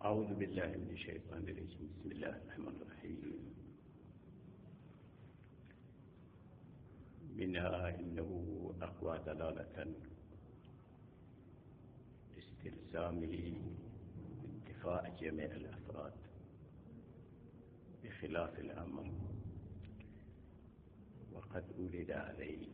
أعوذ بالله من الشيطان الرجيم. بسم الله الرحمن الرحيم. منها إنه أقوى دلالة لاستلزامه انتفاء جميع الأفراد بخلاف الأمر، وقد أولد عليه.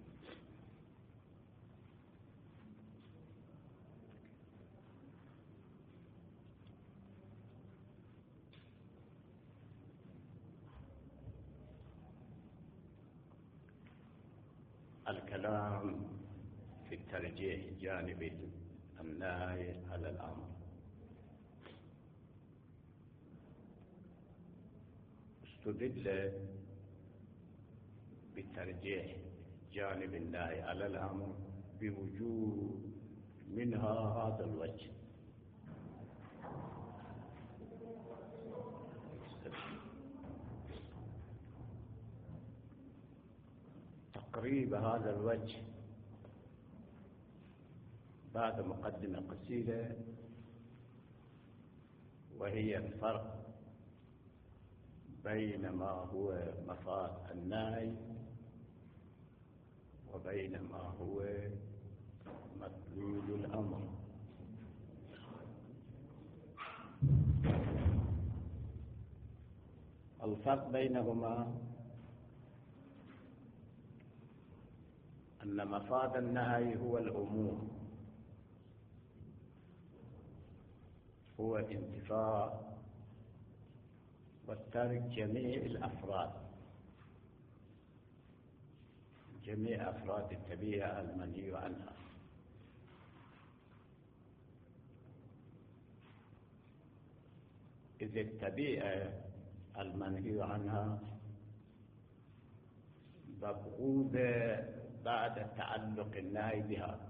الكلام في الترجيح جانب النهي على الأمر. استدل بترجيح جانب النهي على الأمر بوجود منها هذا الوجه. تقريب هذا الوجه بعد مقدمة قصيرة، وهي الفرق بين ما هو مفاد النهي وبين ما هو مدلول الأمر. الفرق بينهما أن مفاد النهي هو العموم، هو انتفاء وترك جميع الأفراد، جميع أفراد الطبيعة المنهي عنها. إذ الطبيعة المنهي عنها مبغوضة بعد تعلق النهي بها،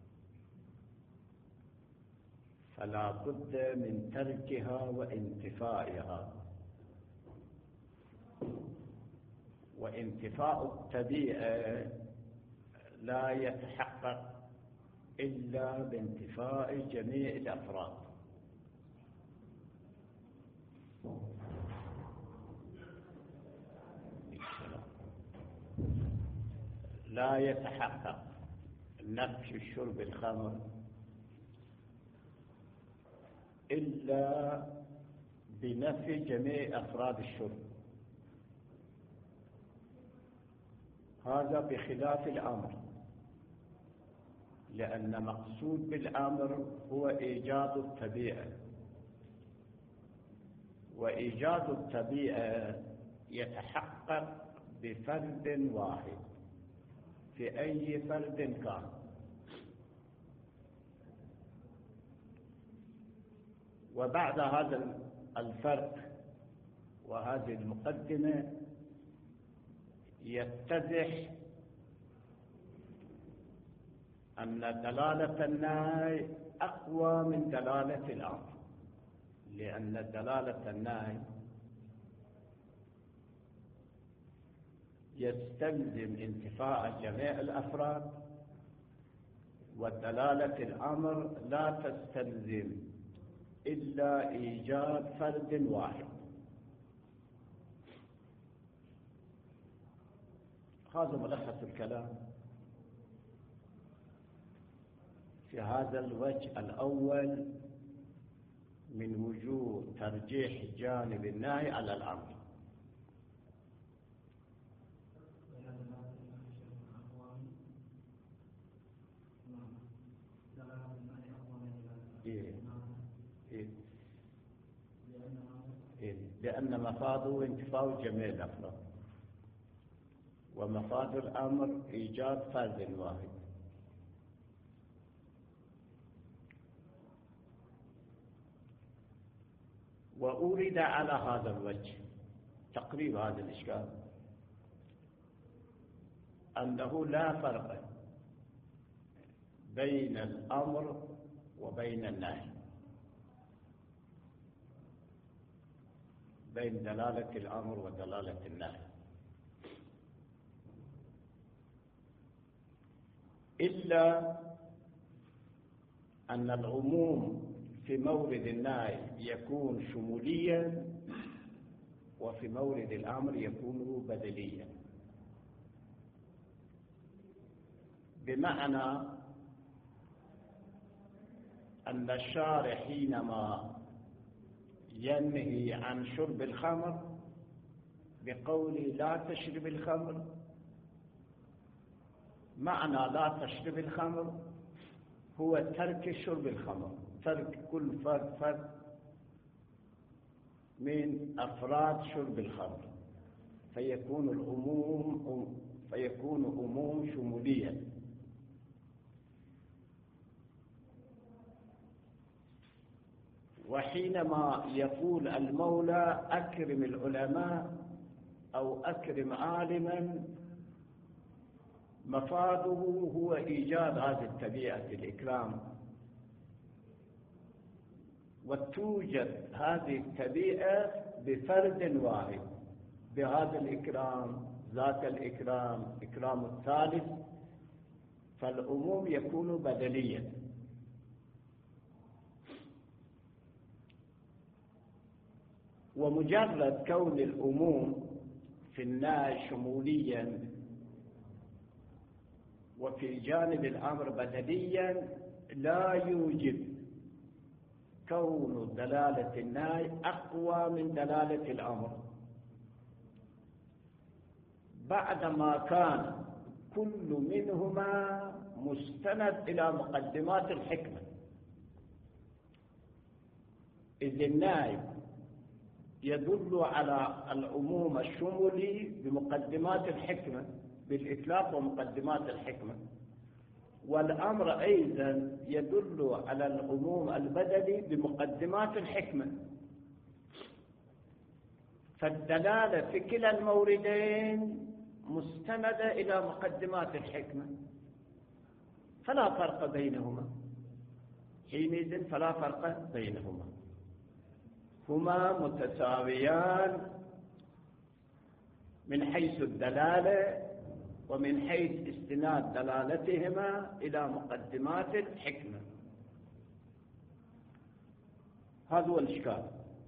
فلا بد من تركها وانتفائها. وانتفاء الطبيعة لا يتحقق إلا بانتفاء جميع الأفراد. لا يتحقق نفي شرب الخمر إلا بنفي جميع أفراد الشرب، هذا بخلاف الأمر، لأن مقصود بالأمر هو إيجاد الطبيعة، وإيجاد الطبيعة يتحقق بفرد واحد في أي فرد كان. وبعد هذا الفرق وهذه المقدمة يتضح أن دلالة النهي أقوى من دلالة الأمر، لأن دلالة النهي يستلزم انتفاء جميع الأفراد، ودلالة الأمر لا تستلزم إلا إيجاد فرد واحد. هذا ملخص الكلام في هذا الوجه الأول من وجوه ترجيح جانب النهي على الأمر. لأن مفاده انتفاء جميع الأفراد، ومفاد الأمر إيجاد فرد واحد. وأورد على هذا الوجه تقريب هذا الإشكال أنه لا فرق بين الأمر وبين النهي، بين دلالة الأمر ودلالة النهي، إلا أن العموم في مورد النهي يكون شموليا، وفي مورد الأمر يكون بدليا. بمعنى أن الشارع حينما ينهي عن شرب الخمر بقوله لا تشرب الخمر، معنى لا تشرب الخمر هو ترك شرب الخمر، ترك كل فرد من أفراد شرب الخمر، فيكون أموم شموليا. وحينما يقول المولى أكرم العلماء أو أكرم عالما، مفاده هو إيجاد هذه الطبيعة الإكرام، وتوجد هذه الطبيعة بفرد واحد، بهذا الإكرام، ذاك الإكرام، إكرام الثالث، فالعموم يكون بدليا. ومجرد كون العموم في النهي شموليا وفي جانب الأمر بدليا لا يوجب كون دلالة النهي أقوى من دلالة الأمر، بعدما كان كل منهما مستند إلى مقدمات الحكمة. إذ النهي يدل على العموم الشمولي بمقدمات الحكمة، بالإطلاق ومقدمات الحكمة، والأمر أيضا يدل على العموم البدلي بمقدمات الحكمة، فالدلالة في كلا الموردين مستندة إلى مقدمات الحكمة، فلا فرق بينهما، حينئذ فلا فرق بينهما، هما متساويان من حيث الدلالة ومن حيث استناد دلالتهما إلى مقدمات الحكمة. هذا هو الإشكال،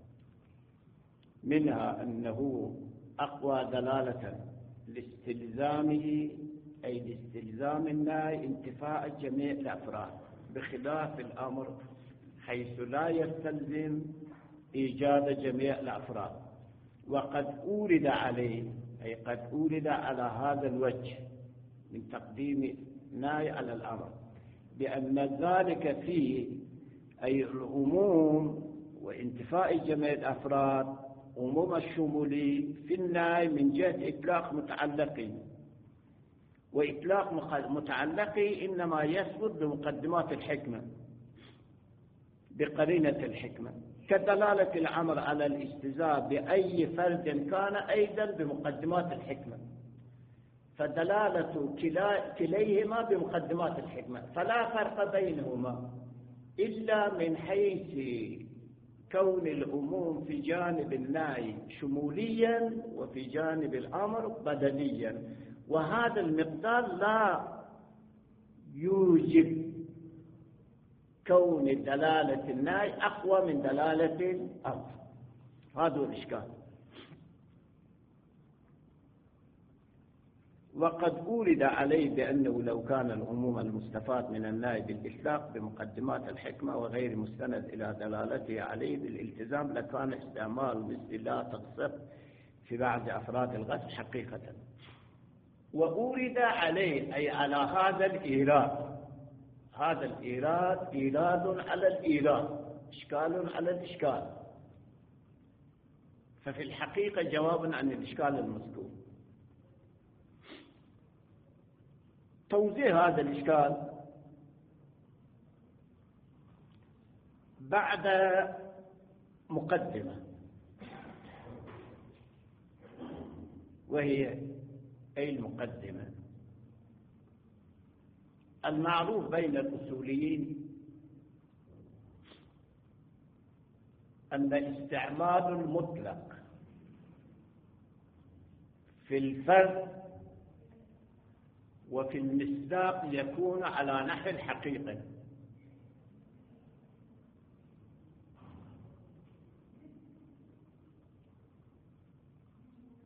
منها أنه أقوى دلالة لاستلزامه، أي لاستلزام النهي انتفاء جميع الأفراد، بخلاف الأمر حيث لا يستلزم إيجاد جميع الأفراد. وقد أورد عليه، أي قد أورد على هذا الوجه من تقديم النهي على الأمر، بأن ذلك فيه أي العموم وانتفاء جميع الأفراد، عموم الشمولي في النهي من جهة إطلاق متعلقي، وإطلاق متعلقي إنما يثبت بمقدمات الحكمة بقرينة الحكمة، كدلالة الأمر على الاستزادة بأي فرد كان أيضا بمقدمات الحكمة، فدلالة كليهما بمقدمات الحكمة، فلا فرق بينهما إلا من حيث كون العموم في جانب النهي شموليا وفي جانب الأمر بدليا، وهذا المقدار لا يوجب كون دلالة النهي أقوى من دلالة الأمر. هذا هو الإشكال. وقد أورد عليه بأنه لو كان العموم المستفاد من النهي بالإطلاق بمقدمات الحكمة وغير مستند إلى دلالته عليه بالالتزام لكان استعمال مثل لا تغصب في بعض أفراد الغصب حقيقة. وأورد عليه أي على هذا الإيراد، هذا الإيراد إيراد على الإيراد، إشكال على الإشكال، ففي الحقيقة جواب عن الإشكال المذكور. توضيح هذا الإشكال بعد مقدمة، وهي أي المقدمة المعروف بين الأصوليين أن استعمال المطلق في الفرد وفي المصداق يكون على نحو الحقيقة،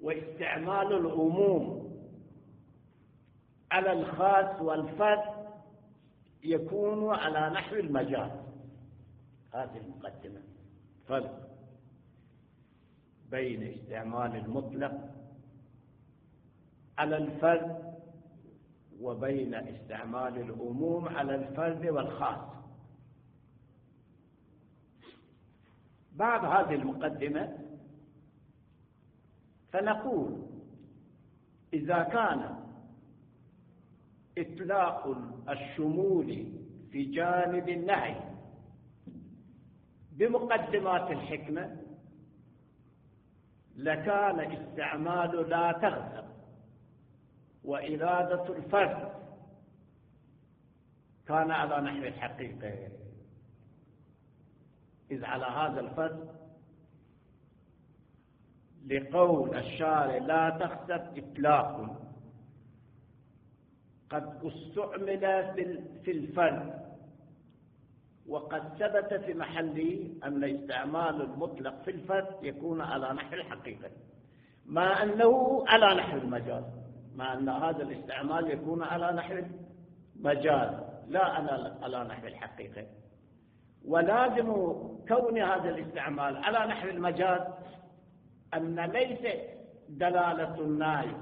واستعمال العموم على الخاص والفرد يكون على نحو المجاز. هذه المقدمة. فرق بين استعمال المطلق على الفرد وبين استعمال العموم على الفرد والخاص. بعد هذه المقدمة فنقول إذا كان إطلاق الشمول في جانب النهي بمقدمات الحكمة لكان استعمال لا تغتب وإرادة الفرد كان على نحو الحقيقة، إذ على هذا الفرد لقول الشارع لا تغتب إطلاق قد استعمل في الفرد، وقد ثبت في محله أن استعمال المطلق في الفرد يكون على نحو الحقيقة، مع أنه على نحو المجاز، مع أن هذا الاستعمال يكون على نحو المجاز لا على نحو الحقيقة. ولازم كون هذا الاستعمال على نحو المجاز أن ليس دلالة النهي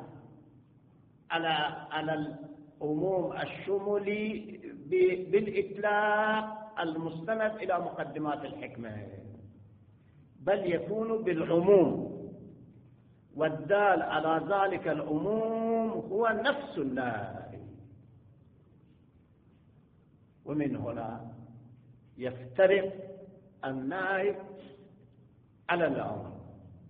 على العموم الشمولي بالإطلاق المستند إلى مقدمات الحكمة، بل يكون بالعموم، والدال على ذلك العموم هو نفس النهي. ومن هنا يفترق النهي على الأمر.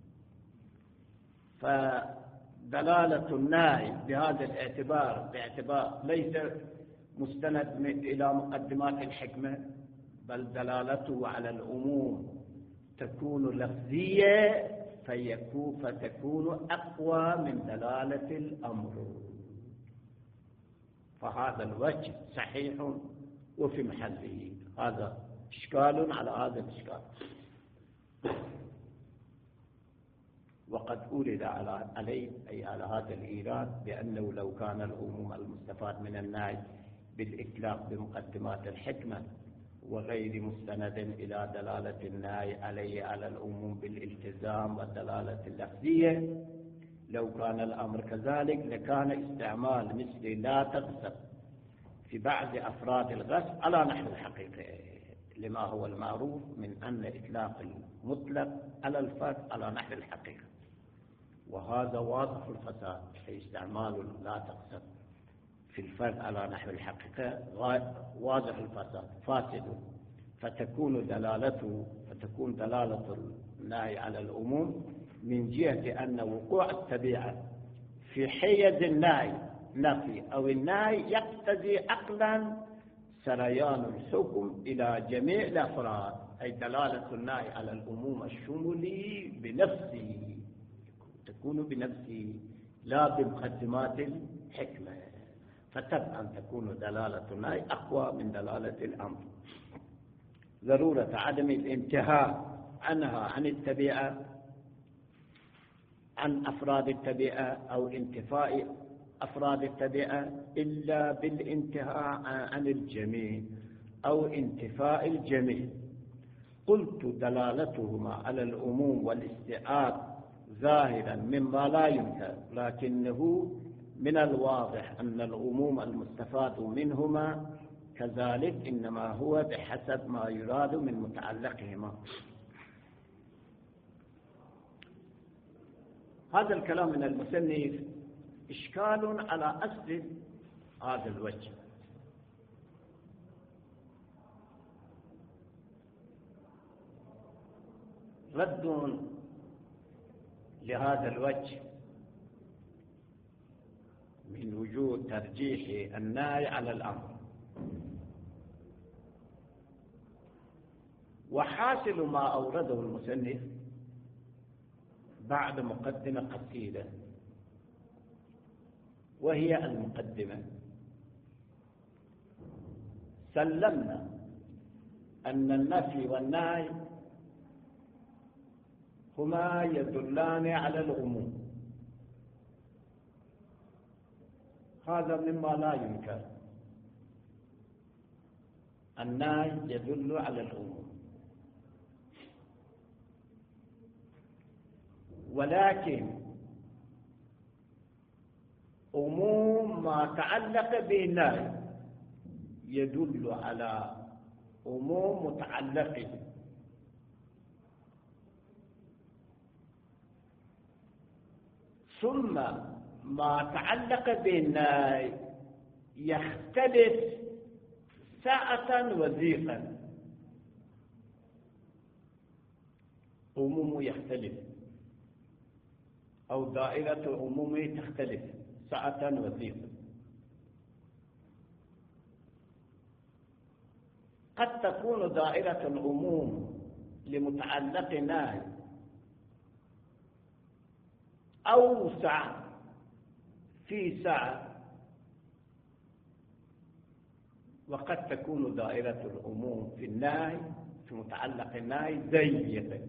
فدلالة النهي بهذا باعتبار ليس مستند إلى مقدمات الحكمة، بل دلالته على العموم تكون لفظية فتكون أقوى من دلالة الأمر. فهذا الوجه صحيح وفي محله. هذا إشكال على هذا الإشكال. وقد أولد عليه أي على هذا الإيراد بأنه لو كان العموم المستفاد من النهي بالإطلاق بمقدمات الحكمة وغير مستند إلى دلالة النهي عليه على العموم بالالتزام والدلالة اللفظية، لو كان الأمر كذلك لكان استعمال مثل لا تغصب في بعض أفراد الغصب على نحو الحقيقة، لما هو المعروف من أن إطلاق المطلق على الفرد على نحو الحقيقة، وهذا واضح الفساد. في استعمال لا تغصب في الفرد على نحو الحقيقة واضح الفساد فاسد، فتكون دلالة النهي على العموم من جهة أن وقوع الطبيعة في حيز النهي نفي أو النهي يقتضي عقلا سريان الحكم إلى جميع الأفراد، أي دلالة النهي على العموم الشمولي بنفسه تكون بنفسه لا بمقدمات الحكمة، فتبقى تكون دلالة النهي أقوى من دلالة الأمر. ضرورة عدم الانتهاء عنها عن الطبيعة عن أفراد الطبيعة أو انتفاء أفراد الطبيعة إلا بالانتهاء عن الجميع أو انتفاء الجميع. قلت دلالتهما على العموم والاستيعاب ظاهرا مما لا ينكر، لكنه من الواضح أن العموم المستفاد منهما كذلك إنما هو بحسب ما يراد من متعلقهما. هذا الكلام من المصنف إشكال على أصل هذا الوجه. رد لهذا الوجه من وجود ترجيح النهي على الأمر، وحاصل ما أورده المصنف بعد مقدمة قصيدة، وهي المقدمة: سلمنا أن النفي والنهي هما يدلان على العموم، هذا مما لا ينكر. النهي يدل على العموم، ولكن عموم ما تعلق بالنهي يدل على عموم متعلقه. ثم ما تعلق بالنهي يختلف سعة وضيقا، عمومه يختلف أو دائرة عمومه تختلف سعة وضيقا. قد تكون دائرة العموم لمتعلق نهي أوسع في سعة، وقد تكون دائرة العموم في النهي في متعلق النهي ضيقة.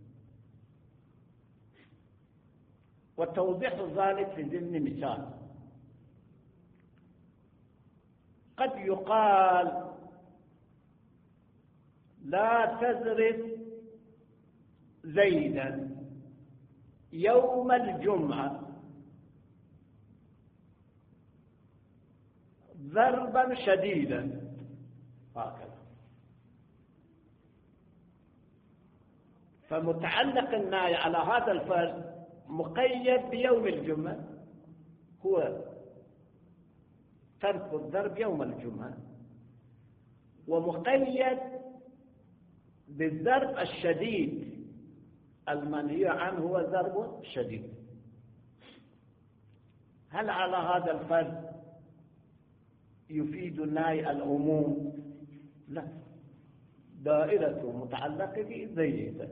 وتوضيح ذلك في ضمن مثال. قد يقال لا تضرب زيدا يوم الجمعة ضربا شديدا، هكذا. فمتعلق النهي على هذا الفرد مقيد بيوم الجمعة، هو ترك الضرب يوم الجمعة، ومقيد بالضرب الشديد المنهي عنه هو ضرب شديد. هل على هذا الفرد يفيد النهي العموم؟ لا، دائرة متعلقة به ضيقة.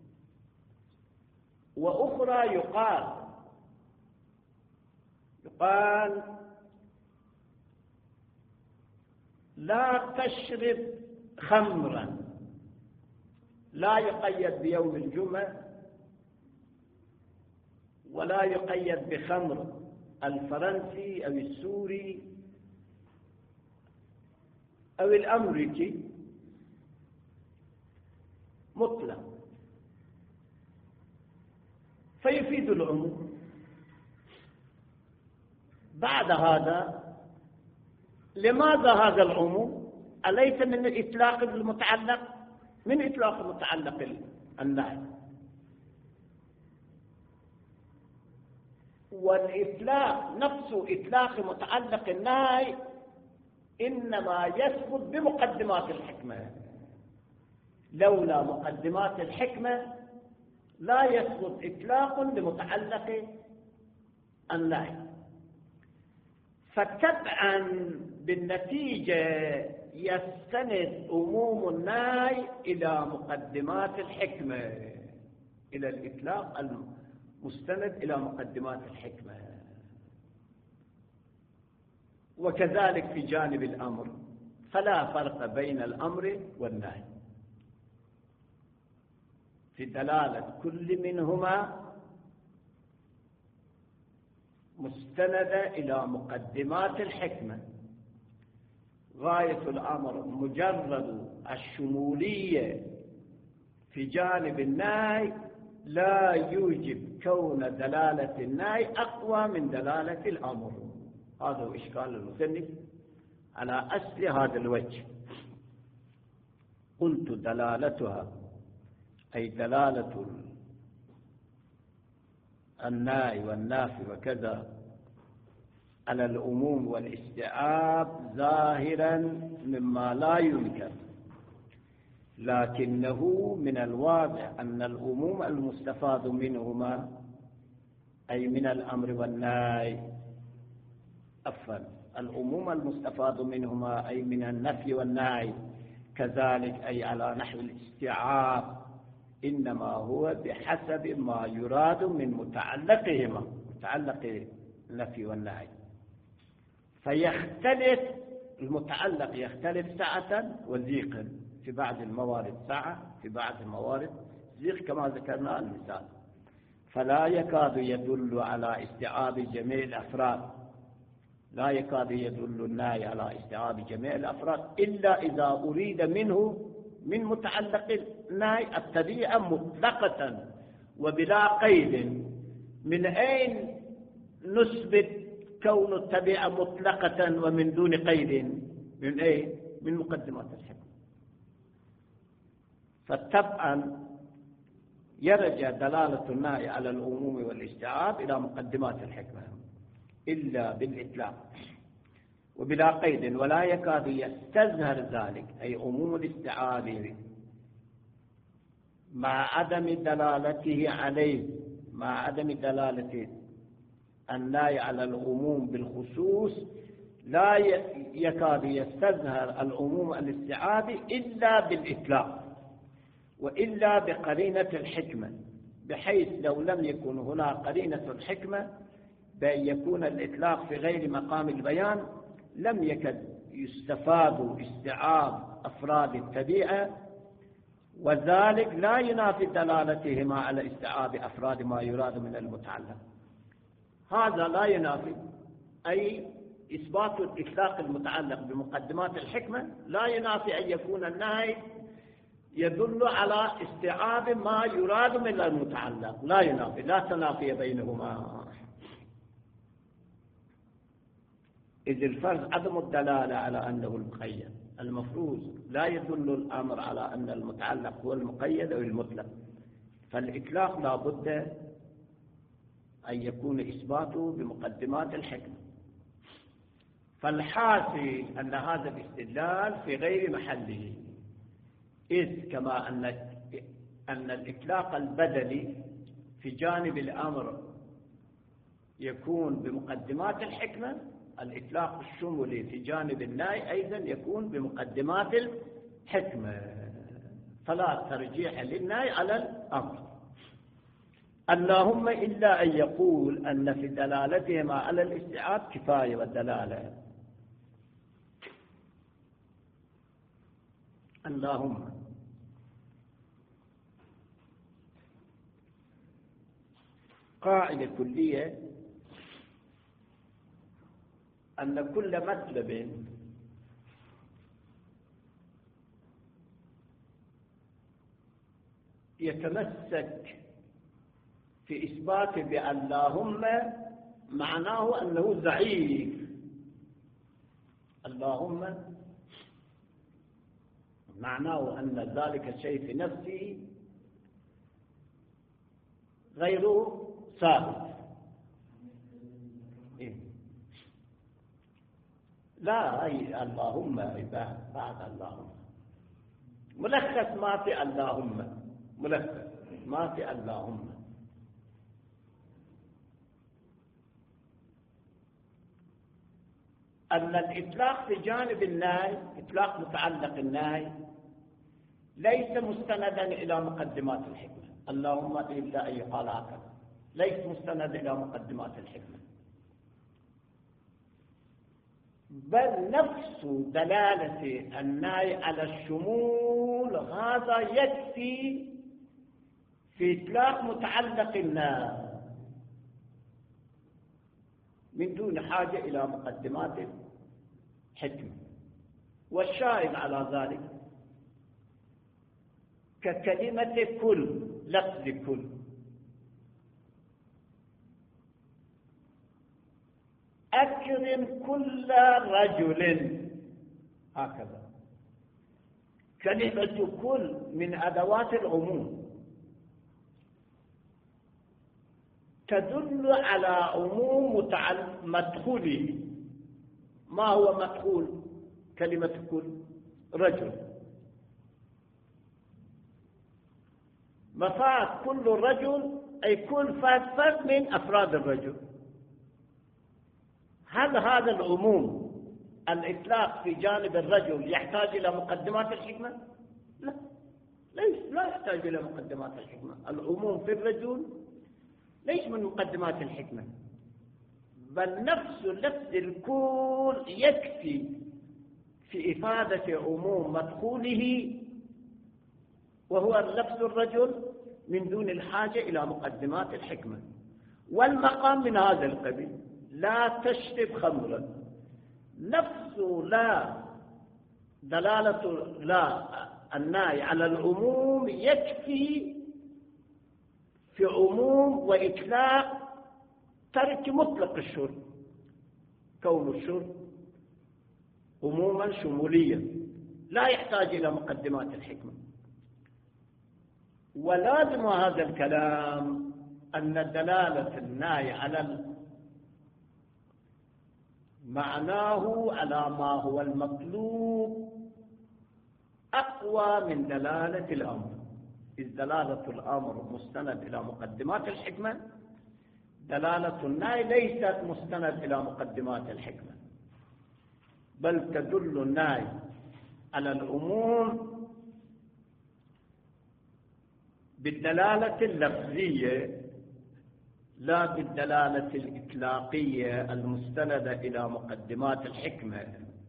وأخرى يقال لا تشرب خمرا، لا يقيد بيوم الجمعة ولا يقيد بخمر الفرنسي أو السوري أو الأمريكي، مطلق، فيفيد العموم. بعد هذا لماذا هذا العموم؟ أليس من إطلاق المتعلق؟ من إطلاق المتعلق النهي، والإطلاق نفسه إطلاق متعلق النهي إنما يثبت بمقدمات الحكمة، لولا مقدمات الحكمة لا يثبت إطلاق لمتعلق النهي. فتبعا بالنتيجة يستند عموم النهي إلى مقدمات الحكمة، إلى الإطلاق المستند إلى مقدمات الحكمة. وكذلك في جانب الأمر، فلا فرق بين الأمر والنهي، في دلالة كل منهما مستندة إلى مقدمات الحكمة. غاية الأمر مجرد الشمولية في جانب النهي لا يوجب كون دلالة النهي أقوى من دلالة الأمر. هذا هو إشكال المصنف على أصل هذا الوجه. قلت دلالتها أي دلالة النهي والنافي وكذا على العموم والاستيعاب ظاهرا مما لا ينكر، لكنه من الواضح أن العموم المستفاد منهما أي من الأمر والنهي العموم المستفاد منهما أي من النفي والنهي كذلك أي على نحو الاستيعاب إنما هو بحسب ما يراد من متعلقهما، متعلق النفي والنهي. فيختلف المتعلق، يختلف سعة وضيقا، في بعض الموارد سعة، في بعض الموارد ضيق كما ذكرنا المثال. فلا يكاد يدل على استيعاب جميع الأفراد لا يكاد يدل النهي على استيعاب جميع الأفراد إلا إذا أريد منه من متعلق النهي التبعية مطلقة وبلا قيد. من أين نثبت كون التبعية مطلقة ومن دون قيد؟ من أين؟ من مقدمات الحكمة. فطبعا يرجع دلالة النهي على العموم والاستيعاب إلى مقدمات الحكمة إلا بالإطلاق وبلا قيد، ولا يكاد يستظهر ذلك أي عموم الاستيعاب مع عدم دلالته عليه، مع عدم دلالة النهي على العموم بالخصوص لا يكاد يستظهر العموم الاستيعابي إلا بالإطلاق وإلا بقرينة الحكمة، بحيث لو لم يكن هنا قرينة الحكمة بأن يكون الإطلاق في غير مقام البيان لم يكد يستفاد استيعاب أفراد التبعية، وذلك لا ينافي دلالتهما على استيعاب أفراد ما يراد من المتعلق. هذا لا ينافي، أي إثبات الإطلاق المتعلق بمقدمات الحكمة لا ينافي أن يكون النهي يدل على استيعاب ما يراد من المتعلق، لا ينافي، لا تنافي بينهما. إذ الفرض عدم الدلالة على أنه المقيد، المفروض لا يدل الأمر على أن المتعلق هو المقيد أو المطلق، فالإطلاق لا بد أن يكون إثباته بمقدمات الحكمة. فالحاصل أن هذا الاستدلال في غير محله، إذ كما أن الإطلاق البدلي في جانب الأمر يكون بمقدمات الحكمة، الإطلاق الشمولي في جانب النهي أيضا يكون بمقدمات الحكمة، فلا ترجيح للنهي على الأمر. اللهم إلا أن يقول أن في دلالتهما على الاستيعاب كفاية والدلالة. اللهم قاعدة كلية أن كل مطلب يتمسك في إثبات بألهما معناه أنه ضعيف. اللهم معناه أن ذلك الشيء في نفسه غير ثابت. لا، أي اللهم بعد اللهم ملخص ما في اللهم، ملخص ما في اللهم. أن الإطلاق في جانب النهي، إطلاق متعلق النهي، ليس مستندا إلى مقدمات الحكمة. اللهم إلا أن يقال هكذا، ليس مستند إلى مقدمات الحكمة، بل نفس دلالة النهي على الشمول هذا يكفي في إطلاق متعلق النهي من دون حاجة إلى مقدمات الحكمة. والشاهد على ذلك ككلمة كل، لفظ كل، أكرم كل رجل، هكذا. كلمة كل من أدوات العموم تدل على عموم مدخوله. ما هو مدخول كلمة كل؟ رجل. مفاد كل رجل أي كل فرد من أفراد الرجل. هل هذا العموم الإطلاق في جانب الرجل يحتاج إلى مقدمات الحكمة؟ لا، لا يحتاج إلى مقدمات الحكمة. العموم في الرجل ليس من مقدمات الحكمة، بل نفس لفظ الكل يكفي في إفادة عموم مدخوله وهو لفظ الرجل من دون الحاجة إلى مقدمات الحكمة. والمقام من هذا القبيل: لا تشرب خمرا نفس لا دلالة لا النهي على العموم يكفي في عموم وإطلاق ترك مطلق الشرب، كون الشرب عموما شموليا لا يحتاج إلى مقدمات الحكمة. ولازم هذا الكلام أن دلالة النهي على معناه على ما هو المطلوب أقوى من دلالة الأمر، إذ دلالة الأمر مستند إلى مقدمات الحكمة، دلالة النهي ليست مستند إلى مقدمات الحكمة، بل تدل النهي على العموم بالدلالة اللفظية لا بالدلالة الإطلاقية المستندة إلى مقدمات الحكمة.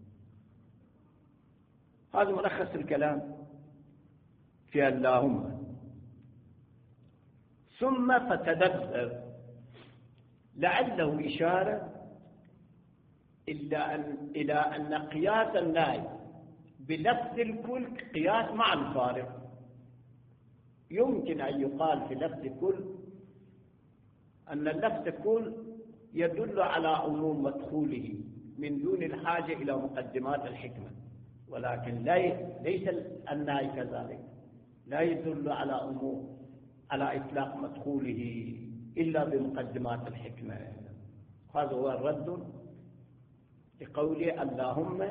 هذا ملخص الكلام في اللهم. ثم فتدبر، لعله إشارة إلى أن قياس النهي بلفظ الكل قياس مع الفارق. يمكن أن يقال في لفظ كل أن اللفظ كل يدل على عموم مدخوله من دون الحاجة إلى مقدمات الحكمة، ولكن ليس النهي كذلك، لا يدل على عموم على إطلاق مدخوله إلا بمقدمات الحكمة. هذا هو الرد لقوله اللهم.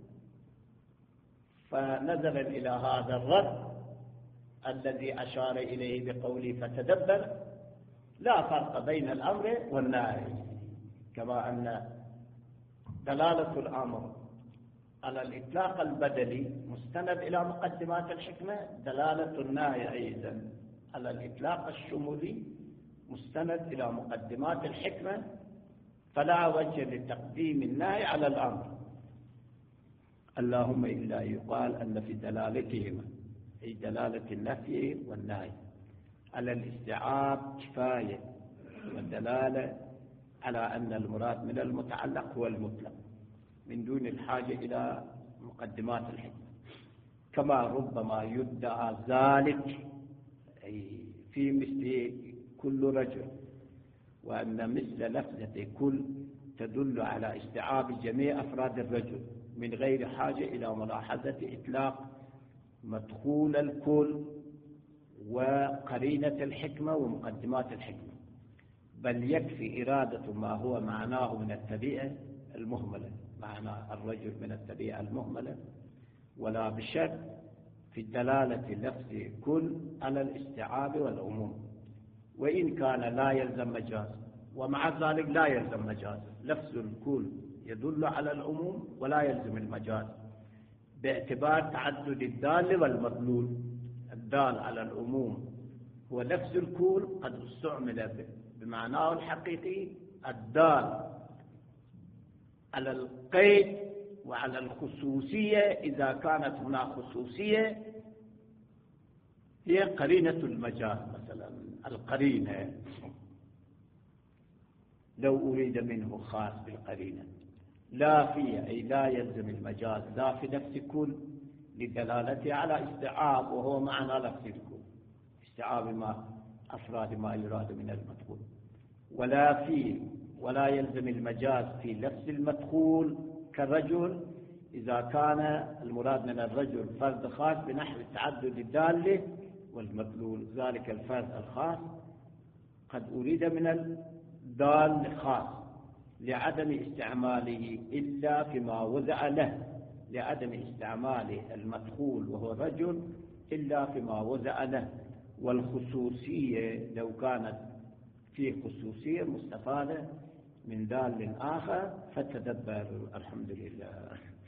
فنظرا إلى هذا الرد الذي أشار إليه بقوله فتدبر، لا فرق بين الأمر والنهي، كما أن دلالة الأمر على الإطلاق البدلي مستند إلى مقدمات الحكمة، دلالة النهي أيضا على الإطلاق الشمولي مستند إلى مقدمات الحكمة، فلا وجه لتقديم النهي على الأمر. اللهم إلا يقال أن في دلالتهما، أي دلالة النفي والنهي، على الاستيعاب كفاية، والدلالة على أن المراد من المتعلق هو المطلق من دون الحاجة إلى مقدمات الحكمة، كما ربما يدعى ذلك في مثل كل رجل، وأن مثل لفظة كل تدل على استيعاب جميع أفراد الرجل من غير حاجة إلى ملاحظة إطلاق مدخول الكل وقرينة الحكمة ومقدمات الحكمة، بل يكفي إرادة ما هو معناه من الطبيعة المهملة، معنى الرجل من الطبيعة المهملة، ولا بشك في الدلالة لفظ كل على الاستيعاب والعموم، وإن كان لا يلزم مجاز، ومع ذلك لا يلزم مجاز. لفظ الكل يدل على العموم ولا يلزم المجاز باعتبار تعدد الدال والمدلول. الدال على العموم هو نفس الكل قد استعمل بمعناه الحقيقي، الدال على القيد وعلى الخصوصية إذا كانت هناك خصوصية هي قرينة المجاز. مثلا القرينة لو أريد منه خاص بالقرينة، لا فيه أي لا يلزم المجاز، لا في نفس كل لدلالته على استيعاب، وهو معنى لفظ الكل، استيعاب ما أفراد ما يراد من المدخول، ولا يلزم المجاز في لفظ المدخول كالرجل إذا كان المراد من الرجل فرد خاص بنحو تعدد الدالة والمدلول. ذلك الفرد الخاص قد أريد من الدال خاص لعدم استعماله إلا فيما وضع له، لعدم استعمال المدخول وهو الرجل إلا فيما وضع له. والخصوصية لو كانت في خصوصية مستفادة من دال آخر فتدبر. الحمد لله.